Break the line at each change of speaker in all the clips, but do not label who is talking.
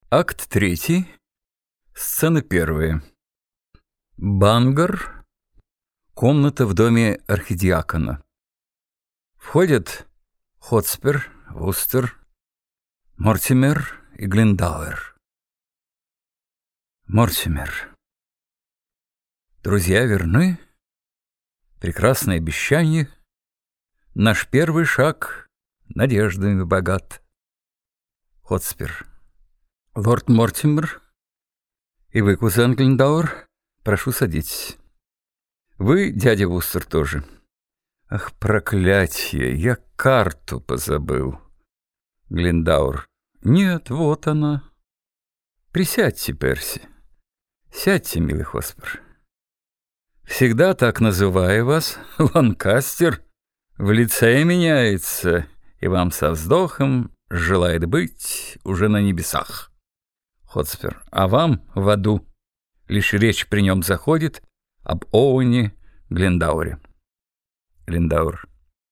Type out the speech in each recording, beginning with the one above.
Акт 3, сцена 1. Бангар. Комната в доме архидиакона. Входят Хотспер, Вустер, Мортимер и Глендауэр. Мортимер. Друзья верны. Прекрасное обещание. Наш первый шаг надеждами богат. Хотспер. Лорд Мортимер и вы, кузен Глендауэр, прошу садитесь. Вы, дядя Вустер, тоже. Ах, проклятье, я карту позабыл. Глендауэр. Нет, вот она. Присядьте, Перси. Сядьте, милый Хотспер. Всегда так называю вас, Ланкастер, в лице меняется, и вам со вздохом желает быть уже на небесах. Хотспер. А вам в аду. Лишь речь при нем заходит об Оуэне Глендауэре. Глендауэр.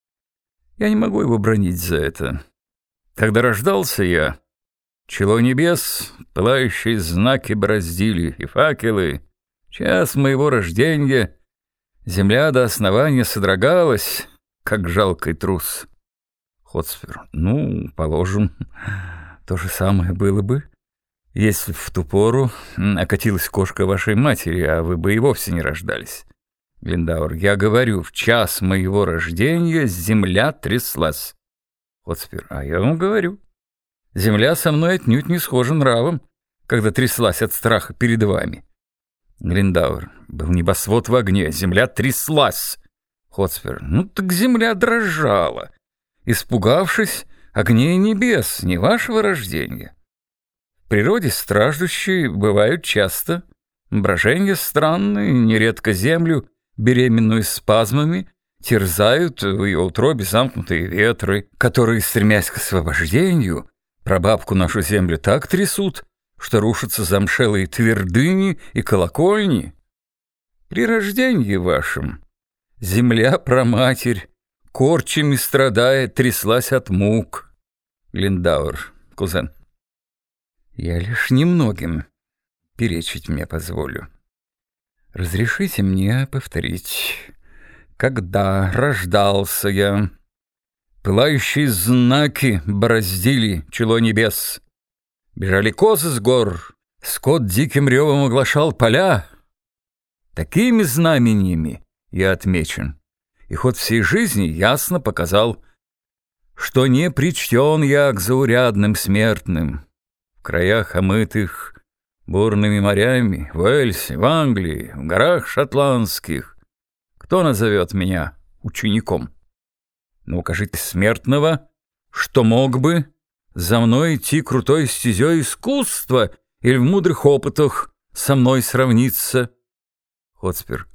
Я не могу его бранить за это. Когда рождался я, чело небес, пылающие знаки бороздили, и факелы. Час моего рождения земля до основания содрогалась, как жалкий трус. Хотспер. Ну, положим, то же самое было бы, если в ту пору окатилась кошка вашей матери, а вы бы и вовсе не рождались. Глендауэр. Я говорю, в час моего рождения земля тряслась. Хотспер. А я вам говорю, земля со мной отнюдь не схожа нравом, когда тряслась от страха перед вами. Глендауэр. Был небосвод в огне, земля тряслась. Хотспер. Ну так земля дрожала, испугавшись огней небес, не вашего рождения. В природе страждущие бывают часто. Брожения странные, нередко землю, беременную спазмами, терзают в ее утробе замкнутые ветры, которые, стремясь к освобождению, прабабку нашу землю так трясут, что рушатся замшелые твердыни и колокольни. При рождении вашем земля, праматерь, корчами страдая, тряслась от мук. Глендауэр. Кузен. Я лишь немногим перечить мне позволю. Разрешите мне повторить. Когда рождался я, пылающие знаки бороздили чело небес. Бежали козы с гор, скот диким ревом оглашал поля. Такими знамениями я отмечен, и ход всей жизни ясно показал, что не причтен я к заурядным смертным. В краях, омытых бурными морями, в Уэльсе, в Англии, в горах шотландских, кто назовет меня учеником? Ну, укажите смертного, что мог бы за мной идти крутой стезей искусства или в мудрых опытах со мной сравниться. Хотспер.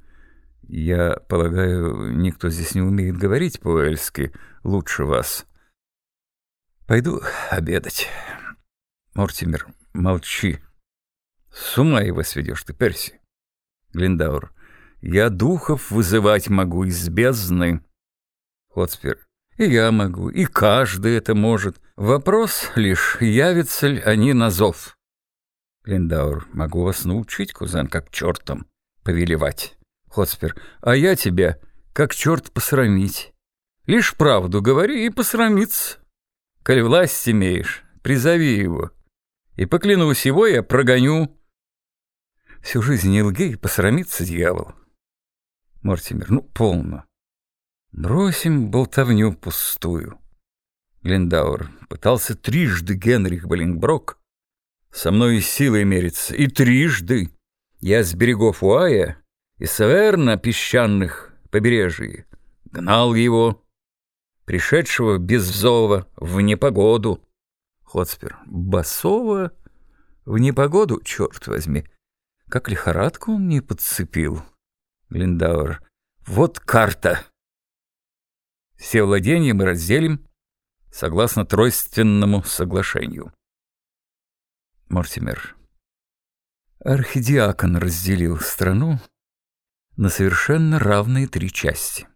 Я полагаю, никто здесь не умеет говорить по-уэльски лучше вас. Пойду обедать. Мортимер. Молчи. С ума его сведешь ты, Перси. Глендауэр. Я духов вызывать могу из бездны. Хотспер. И я могу, и каждый это может. Вопрос лишь, явятся ли они на зов. Глендауэр. Могу вас научить, кузен, как чертом повелевать. Хотспер. А я тебя, как черт, посрамить. Лишь правду говори и посрамиться. Коль власть имеешь, призови его. И поклянусь, его я прогоню. Всю жизнь не лги и посрамится дьявол. Мортимер. Ну, полно. Бросим болтовню пустую. Глендауэр. Пытался трижды Генрих Боlingbroke со мной силой мериться, и трижды я с берегов Уая и Саверна песчаных побережий гнал его, пришедшего беззова в непогоду. Хотспер. Басова в непогоду, черт возьми. Как лихорадку он не подцепил. Глендауэр. Вот карта. Все владения мы разделим согласно тройственному соглашению. Мортимер. Архидиакон разделил страну на совершенно равные 3 части.